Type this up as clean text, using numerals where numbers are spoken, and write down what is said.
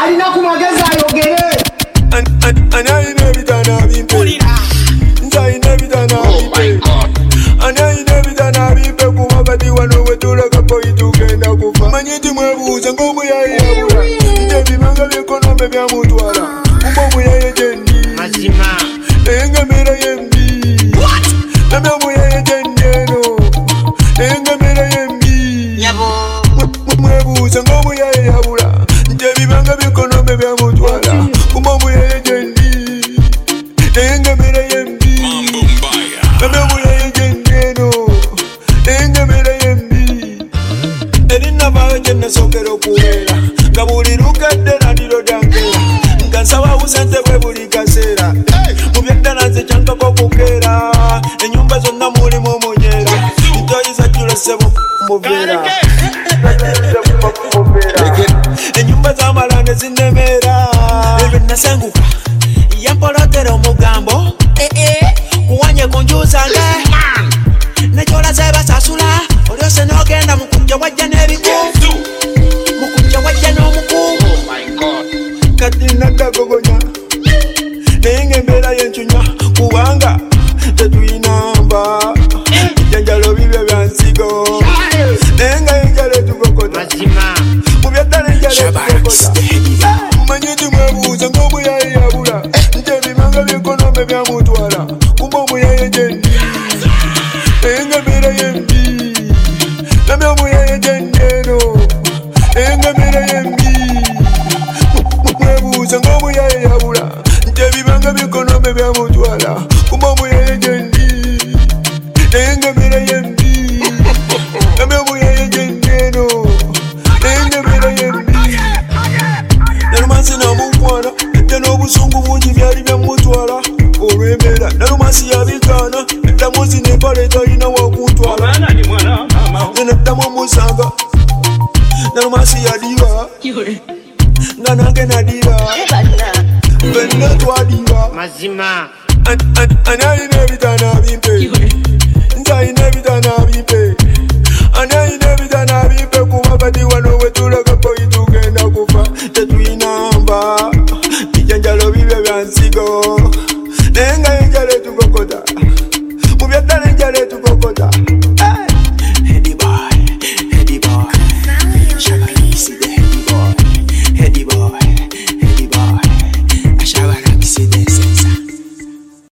alina ku magezi ayogere anayina ebitana bimpe nzayina ebitana bimpe anayina ebitana bimpe kuba kati wano wetulaga boyi tugenda kufa manyiti mwebuuza ng'omuyaye yabula ebibanga byekonome byamutwala kuba omuyaye gyendi engamera yembi namya omuyaye gyendi eno engamera yembi mwebuuza ng'omuyaye yabula ebibanga byekonome byamutwala kuba omuyaye gyendi engamera yembi namya omuyaye gyendi eno engamera yembi erinavaayo gyenasokera okuweera nga buli lukadde naliro lyangera nga nsaba busente bwe buli kaseera mu byeddala nze kyankako okukeera ennyumba zonna mulimu omunyeera ntoyiza julesebo mubeera ennyumba zamala ne zinnemeera ebyo nasenguka yampolotera omugambo kuwanye kunjuzanga nekyolaze basasula olyose n'ogenda mukujja wajja n'ebikunfu mukujja wajja n'omukungu kati nadagogonya naye ng'embeera y'encunya kubanga tetuyinamba bijanjalo bibyo byansigo naye nga enjala etugokota mu byaddala enjala etugokota manyiti mwebuuza ng'omuyaye yabula nti ebibanga byekonome byamutwala kuba omuyaye gyendi naye ng'embeera yembi namya omuyaye gyendi eno engamera yembi mwebuuza ng'omuyaye yabula nti ebibanga byekonome byamutwala kuba omuyaye gyendi naye engamera yembi namya omuyaye gyendi eno engamera yembi nalumansi namukwana edda n'obusungu bungi byali byamutwala olw'embeera nalumansi yabikaana eddamu zinempala etalina wakuntwala zenaddamu omusanga nalumansi yadiba nga nange nadiba fenna twadiba anayina ebitana bimpe nzayina ebitana bimpe